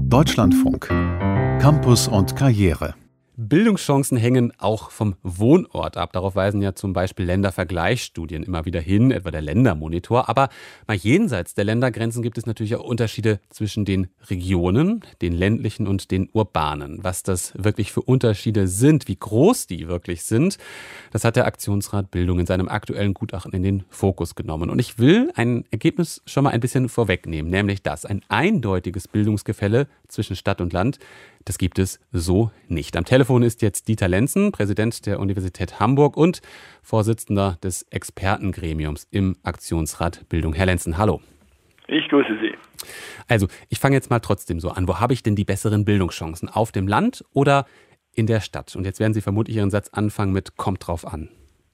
Deutschlandfunk. Campus und Karriere. Bildungschancen hängen auch vom Wohnort ab. Darauf weisen ja zum Beispiel Ländervergleichsstudien immer wieder hin, etwa der Ländermonitor. Aber mal jenseits der Ländergrenzen gibt es natürlich auch Unterschiede zwischen den Regionen, den ländlichen und den urbanen. Was das wirklich für Unterschiede sind, wie groß die wirklich sind, das hat der Aktionsrat Bildung in seinem aktuellen Gutachten in den Fokus genommen. Und ich will ein Ergebnis schon mal ein bisschen vorwegnehmen, nämlich das: ein eindeutiges Bildungsgefälle zwischen Stadt und Land, das gibt es so nicht. Am Telefon ist jetzt Dieter Lenzen, Präsident der Universität Hamburg und Vorsitzender des Expertengremiums im Aktionsrat Bildung. Herr Lenzen, hallo. Ich grüße Sie. Also, ich fange jetzt mal trotzdem so an. Wo habe ich denn die besseren Bildungschancen? Auf dem Land oder in der Stadt? Und jetzt werden Sie vermutlich Ihren Satz anfangen mit "kommt drauf an".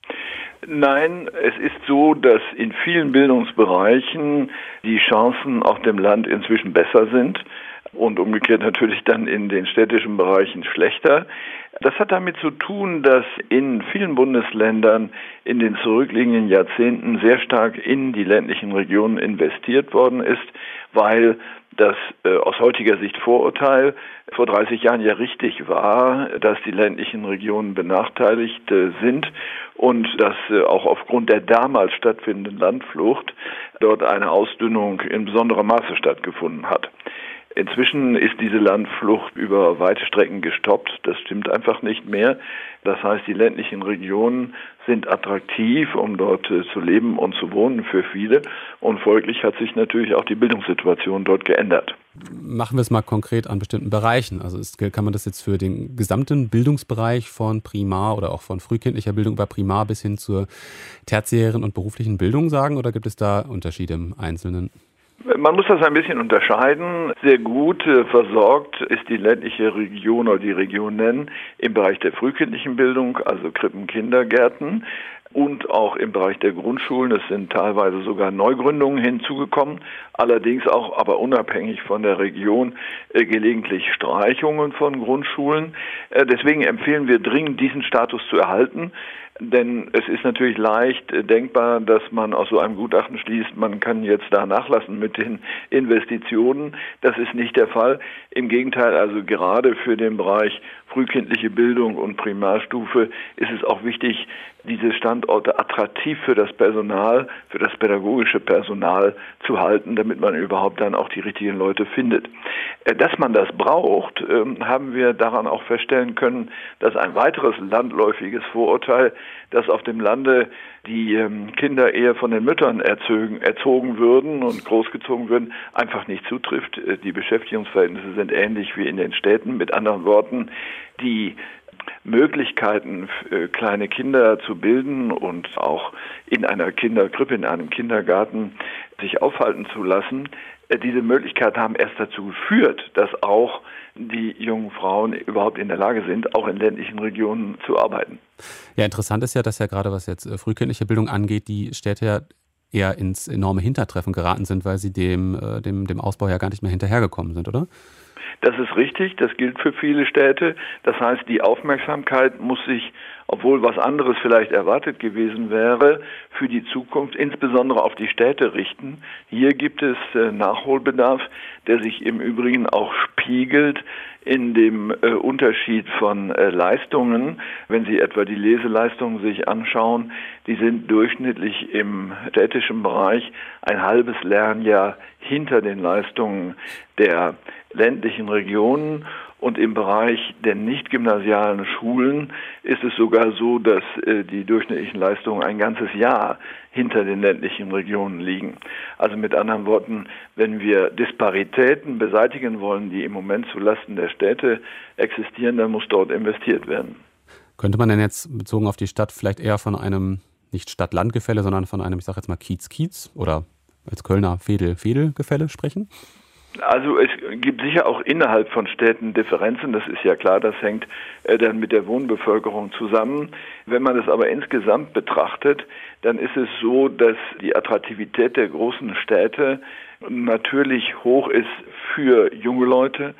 Nein, es ist so, dass in vielen Bildungsbereichen die Chancen auf dem Land inzwischen besser sind und umgekehrt natürlich dann in den städtischen Bereichen schlechter. Das hat damit zu tun, dass in vielen Bundesländern in den zurückliegenden Jahrzehnten sehr stark in die ländlichen Regionen investiert worden ist, weil das aus heutiger Sicht Vorurteil vor 30 Jahren ja richtig war, dass die ländlichen Regionen benachteiligt sind und dass auch aufgrund der damals stattfindenden Landflucht dort eine Ausdünnung in besonderem Maße stattgefunden hat. Inzwischen ist diese Landflucht über weite Strecken gestoppt. Das stimmt einfach nicht mehr. Das heißt, die ländlichen Regionen sind attraktiv, um dort zu leben und zu wohnen für viele. Und folglich hat sich natürlich auch die Bildungssituation dort geändert. Machen wir es mal konkret an bestimmten Bereichen. Also kann man das jetzt für den gesamten Bildungsbereich von Primar oder auch von frühkindlicher Bildung über Primar bis hin zur tertiären und beruflichen Bildung sagen? Oder gibt es da Unterschiede im Einzelnen? Man muss das ein bisschen unterscheiden. Sehr gut versorgt ist die ländliche Region oder die Regionen im Bereich der frühkindlichen Bildung, also Krippen, Kindergärten, und auch im Bereich der Grundschulen. Es sind teilweise sogar Neugründungen hinzugekommen, allerdings auch aber unabhängig von der Region gelegentlich Streichungen von Grundschulen. Deswegen empfehlen wir dringend, diesen Status zu erhalten. Denn es ist natürlich leicht denkbar, dass man aus so einem Gutachten schließt, man kann jetzt da nachlassen mit den Investitionen. Das ist nicht der Fall. Im Gegenteil, also gerade für den Bereich frühkindliche Bildung und Primarstufe ist es auch wichtig, diese Standorte attraktiv für das Personal, für das pädagogische Personal zu halten, damit man überhaupt dann auch die richtigen Leute findet. Dass man das braucht, haben wir daran auch feststellen können, dass ein weiteres landläufiges Vorurteil, dass auf dem Lande die Kinder eher von den Müttern erzogen würden und großgezogen würden, einfach nicht zutrifft. Die Beschäftigungsverhältnisse sind ähnlich wie in den Städten. Mit anderen Worten, die Möglichkeiten, kleine Kinder zu bilden und auch in einer Kinderkrippe, in einem Kindergarten sich aufhalten zu lassen, diese Möglichkeiten haben erst dazu geführt, dass auch die jungen Frauen überhaupt in der Lage sind, auch in ländlichen Regionen zu arbeiten. Ja, interessant ist ja, dass ja gerade was jetzt frühkindliche Bildung angeht, die Städte ja eher ins enorme Hintertreffen geraten sind, weil sie dem Ausbau ja gar nicht mehr hinterhergekommen sind, oder? Das ist richtig, das gilt für viele Städte. Das heißt, die Aufmerksamkeit muss sich, obwohl was anderes vielleicht erwartet gewesen wäre, für die Zukunft insbesondere auf die Städte richten. Hier gibt es Nachholbedarf, der sich im Übrigen auch spiegelt in dem Unterschied von Leistungen. Wenn Sie etwa die Leseleistungen sich anschauen, die sind durchschnittlich im städtischen Bereich ein halbes Lernjahr hinter den Leistungen der ländlichen Regionen, und im Bereich der nicht gymnasialen Schulen ist es sogar so, dass die durchschnittlichen Leistungen ein ganzes Jahr hinter den ländlichen Regionen liegen. Also mit anderen Worten, wenn wir Disparitäten beseitigen wollen, die im Moment zulasten der Städte existieren, dann muss dort investiert werden. Könnte man denn jetzt bezogen auf die Stadt vielleicht eher von einem nicht Stadt-Land-Gefälle, sondern von einem, ich sage jetzt mal Kiez-Kiez oder als Kölner Veedel-Veedel-Gefälle sprechen? Also es gibt sicher auch innerhalb von Städten Differenzen, das ist ja klar, das hängt dann mit der Wohnbevölkerung zusammen. Wenn man es aber insgesamt betrachtet, dann ist es so, dass die Attraktivität der großen Städte natürlich hoch ist für junge Leute,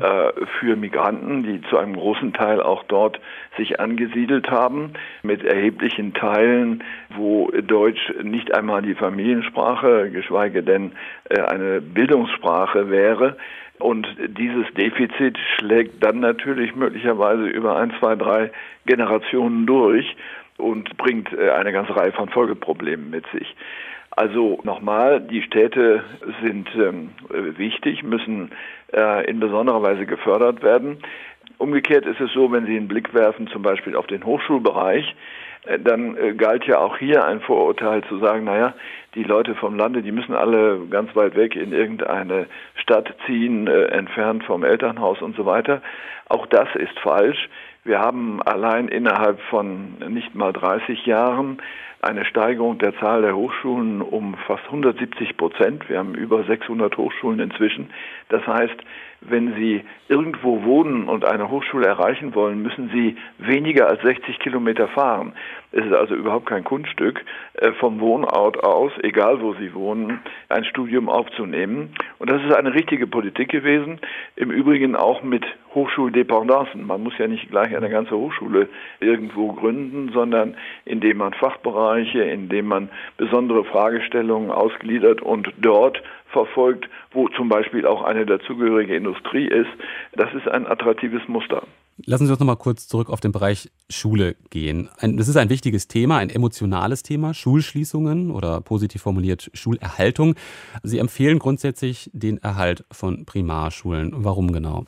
für Migranten, die zu einem großen Teil auch dort sich angesiedelt haben, mit erheblichen Teilen, wo Deutsch nicht einmal die Familiensprache, geschweige denn eine Bildungssprache wäre. Und dieses Defizit schlägt dann natürlich möglicherweise über 1, 2, 3 Generationen durch und bringt eine ganze Reihe von Folgeproblemen mit sich. Also nochmal, die Städte sind wichtig, müssen in besonderer Weise gefördert werden. Umgekehrt ist es so, wenn Sie einen Blick werfen, zum Beispiel auf den Hochschulbereich, dann galt ja auch hier ein Vorurteil zu sagen, naja, die Leute vom Lande, die müssen alle ganz weit weg in irgendeine Stadt ziehen, entfernt vom Elternhaus und so weiter. Auch das ist falsch. Wir haben allein innerhalb von nicht mal 30 Jahren eine Steigerung der Zahl der Hochschulen um fast 170%. Wir haben über 600 Hochschulen inzwischen. Das heißt, wenn Sie irgendwo wohnen und eine Hochschule erreichen wollen, müssen Sie weniger als 60 Kilometer fahren. Es ist also überhaupt kein Kunststück, vom Wohnort aus, egal wo Sie wohnen, ein Studium aufzunehmen. Und das ist eine richtige Politik gewesen, im Übrigen auch mit Hochschuldependancen. Man muss ja nicht gleich eine ganze Hochschule irgendwo gründen, sondern indem man Fachbereiche, indem man besondere Fragestellungen ausgliedert und dort verfolgt, wo zum Beispiel auch eine dazugehörige Industrie ist. Das ist ein attraktives Muster. Lassen Sie uns noch mal kurz zurück auf den Bereich Schule gehen. Das ist ein wichtiges Thema, ein emotionales Thema, Schulschließungen oder positiv formuliert Schulerhaltung. Sie empfehlen grundsätzlich den Erhalt von Primarschulen. Warum genau?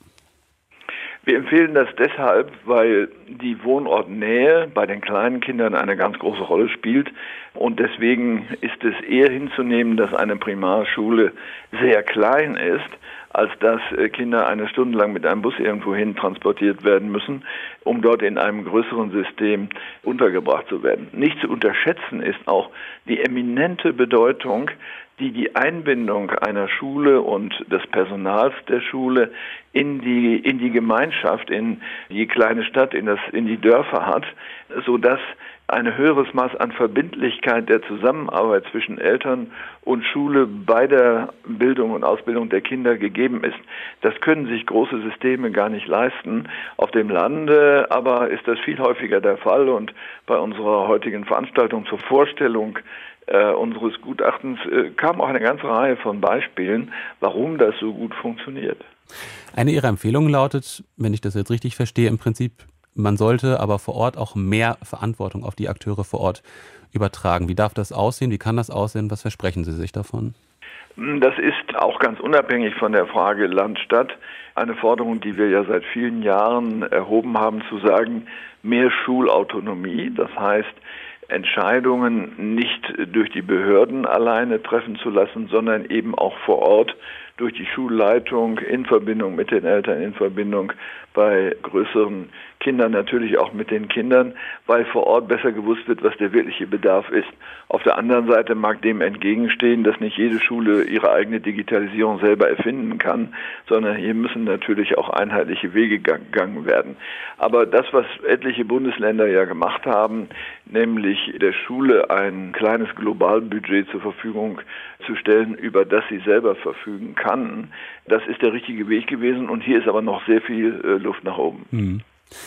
Wir empfehlen das deshalb, weil die Wohnortnähe bei den kleinen Kindern eine ganz große Rolle spielt. Und deswegen ist es eher hinzunehmen, dass eine Primarschule sehr klein ist, als dass Kinder eine Stunde lang mit einem Bus irgendwo hin transportiert werden müssen, um dort in einem größeren System untergebracht zu werden. Nicht zu unterschätzen ist auch die eminente Bedeutung, die Einbindung einer Schule und des Personals der Schule in die Gemeinschaft, in die kleine Stadt, in die Dörfer hat, sodass ein höheres Maß an Verbindlichkeit der Zusammenarbeit zwischen Eltern und Schule bei der Bildung und Ausbildung der Kinder gegeben ist. Das können sich große Systeme gar nicht leisten. Auf dem Lande aber ist das viel häufiger der Fall und bei unserer heutigen Veranstaltung zur Vorstellung unseres Gutachtens kam auch eine ganze Reihe von Beispielen, warum das so gut funktioniert. Eine Ihrer Empfehlungen lautet, wenn ich das jetzt richtig verstehe, im Prinzip, man sollte aber vor Ort auch mehr Verantwortung auf die Akteure vor Ort übertragen. Wie darf das aussehen? Wie kann das aussehen? Was versprechen Sie sich davon? Das ist auch ganz unabhängig von der Frage Land-Stadt eine Forderung, die wir ja seit vielen Jahren erhoben haben, zu sagen, mehr Schulautonomie. Das heißt, Entscheidungen nicht durch die Behörden alleine treffen zu lassen, sondern eben auch vor Ort durch die Schulleitung in Verbindung mit den Eltern, in Verbindung bei größeren Kindern, natürlich auch mit den Kindern, weil vor Ort besser gewusst wird, was der wirkliche Bedarf ist. Auf der anderen Seite mag dem entgegenstehen, dass nicht jede Schule ihre eigene Digitalisierung selber erfinden kann, sondern hier müssen natürlich auch einheitliche Wege gegangen werden. Aber das, was etliche Bundesländer ja gemacht haben, nämlich der Schule ein kleines Globalbudget zur Verfügung zu stellen, über das sie selber verfügen kann, das ist der richtige Weg gewesen. Und hier ist aber noch sehr viel Luft nach oben.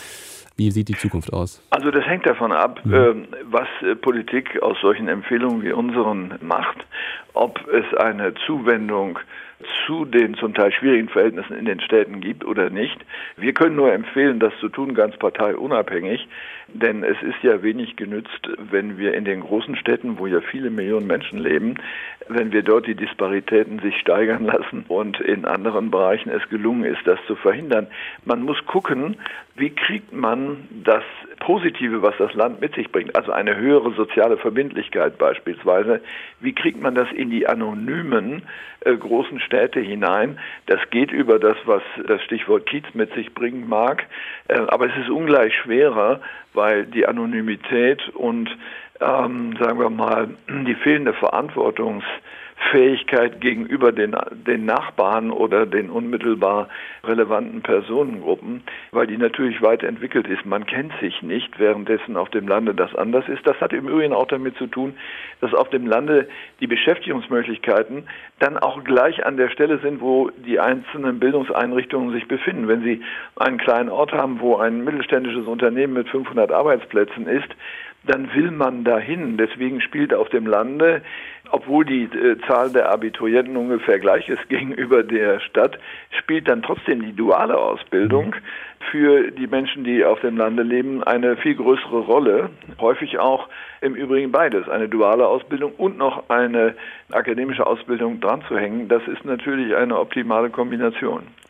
Wie sieht die Zukunft aus? Also das hängt davon ab, was Politik aus solchen Empfehlungen wie unseren macht, ob es eine Zuwendung zu den zum Teil schwierigen Verhältnissen in den Städten gibt oder nicht. Wir können nur empfehlen, das zu tun, ganz parteiunabhängig, denn es ist ja wenig genützt, wenn wir in den großen Städten, wo ja viele Millionen Menschen leben, wenn wir dort die Disparitäten sich steigern lassen und in anderen Bereichen es gelungen ist, das zu verhindern. Man muss gucken, wie kriegt man das Positive, was das Land mit sich bringt, also eine höhere soziale Verbindlichkeit beispielsweise, wie kriegt man das in die anonymen großen Städte hinein? Das geht über das, was das Stichwort Kiez mit sich bringen mag, aber es ist ungleich schwerer, weil die Anonymität und sagen wir mal, die fehlende Verantwortungsfähigkeit gegenüber den Nachbarn oder den unmittelbar relevanten Personengruppen, weil die natürlich weit entwickelt ist. Man kennt sich nicht, währenddessen auf dem Lande das anders ist. Das hat im Übrigen auch damit zu tun, dass auf dem Lande die Beschäftigungsmöglichkeiten dann auch gleich an der Stelle sind, wo die einzelnen Bildungseinrichtungen sich befinden. Wenn Sie einen kleinen Ort haben, wo ein mittelständisches Unternehmen mit 500 Arbeitsplätzen ist, dann will man dahin. Deswegen spielt auf dem Lande, obwohl die Zahl der Abiturienten ungefähr gleich ist gegenüber der Stadt, spielt dann trotzdem die duale Ausbildung für die Menschen, die auf dem Lande leben, eine viel größere Rolle. Häufig auch im Übrigen beides, eine duale Ausbildung und noch eine akademische Ausbildung dran zu hängen. Das ist natürlich eine optimale Kombination.